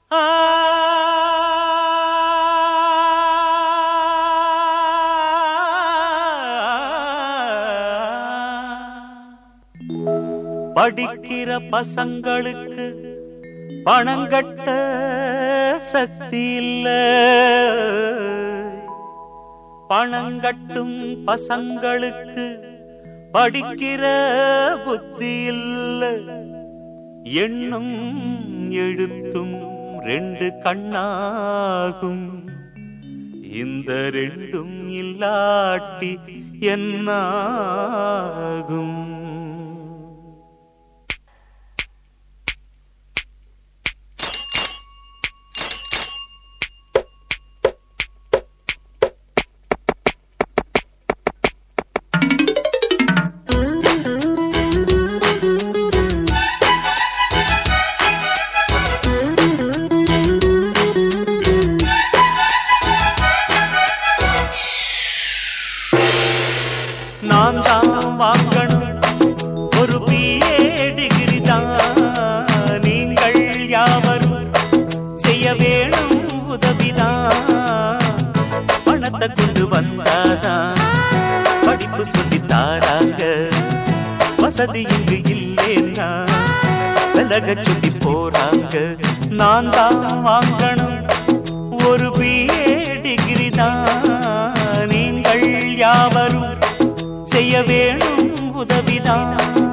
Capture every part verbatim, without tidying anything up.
படிக்கிற பசங்களுக்கு பணங்கட்ட சக்தி இல்ல, பணங்கட்டும் பசங்களுக்கு படிக்கிற புத்தி இல்ல. எண்ணும் எழுத்தும் ரெண்டு கண்ணாகும், இந்த ரெண்டும் இல்லாட்டி என்னாகும்? நான் தான் வாங்கணும் ஒரு பிஏ டிகிரி தான், நீங்கள் யாவரும் செய்ய வேணும் உதவிதான். பணத்தை கொண்டு வந்தாதான் படிப்பு சொல்லி தாராங்க, வசதி இங்கு இல்லேன்னா விலக சொல்லி போறாங்க. நான் தான் வாங்கணும் ஒரு பிஏ டிகிரி தான், நீங்கள் யாவரும் செய்ய வேணும் உதவிதான்.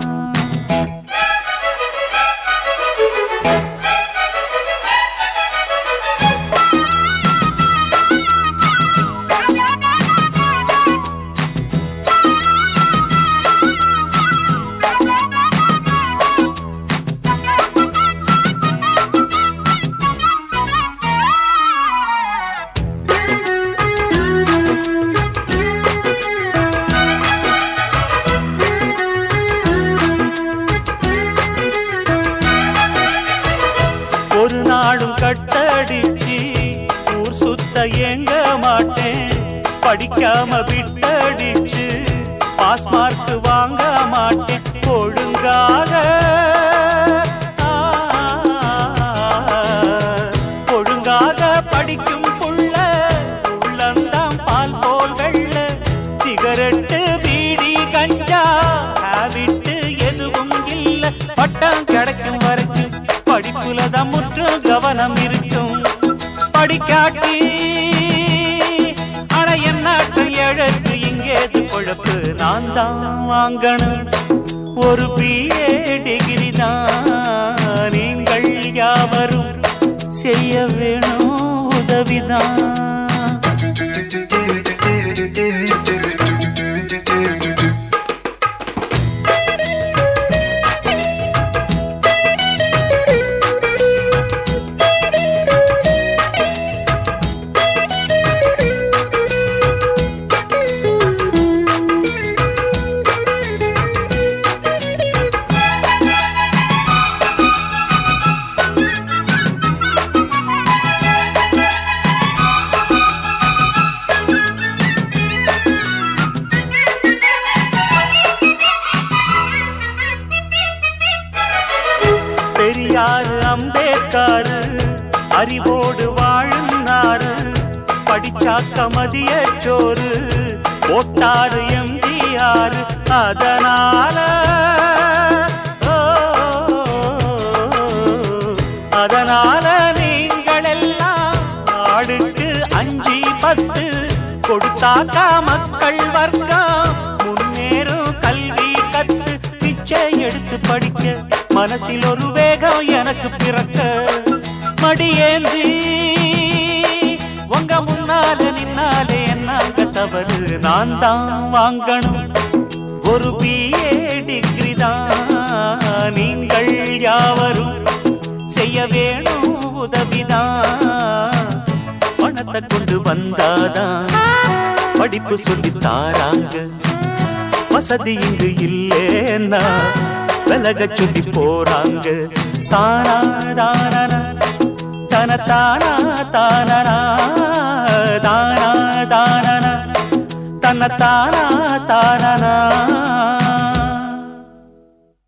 ஒரு நாடும் கட்டடிச்சு ஊர் சுத்த ஏங்க மாட்டேன், படிக்காம விட்டடிச்சு பாஸ் மார்க் வாங்க மாட்டேன். ஒழுங்காக ஒழுங்காக படிக்கும் புள்ள உள்ளந்தான் பால் போல் வெள்ள, சிகரெட்டு பீடி கஞ்சா ஹாபிட்டு எதுவும் இல்ல. பட்டம் கிடைக்கும் வரைக்கும் படிப்புலதான் முற்று கவனம் இருக்கும். படிக்காட்டி அட என்னாட்டு எழுத்து இங்கேது பொழப்பு. நான் தான் வாங்கணும் ஒரு பிஏ டிகிரி தான், நீங்கள் யாவரும் செய்ய வேணும் உதவிதான். பெரியாரு அம்பேத்கரு அறிவோடு வாழ்ந்தாரு, படிச்சாக்க மதிய சோறு போட்டாரு எம்ஜிஆர். அதனால அதனால நீங்கள் எல்லாம் ஆளுக்கு அஞ்சு பத்து கொடுத்தாக்கா மக்கள் வர்க்கம் முன்னேறும். கல்வி கத்து பிச்சை எடுத்து படிக்க மனசில் ஒரு வேகம் எனக்கு பிறக்க, மடியேந்தி உங்க முன்னால நின்னாலே என்னாங்க தவறு. நான் தான் வாங்கணும் ஒரு பிஏ டிகிரி தான், நீங்கள் யாவரும் செய்ய வேணும் உதவிதான். பணத்தை கொண்டு வந்தாதான் படிப்பு சொல்லி தாராங்க, வசதி இங்கு இல்லேன்னா விலக சொல்லி போறாங்க. தானா தானா தன தானா தானா தானா தானா தன தானா தானா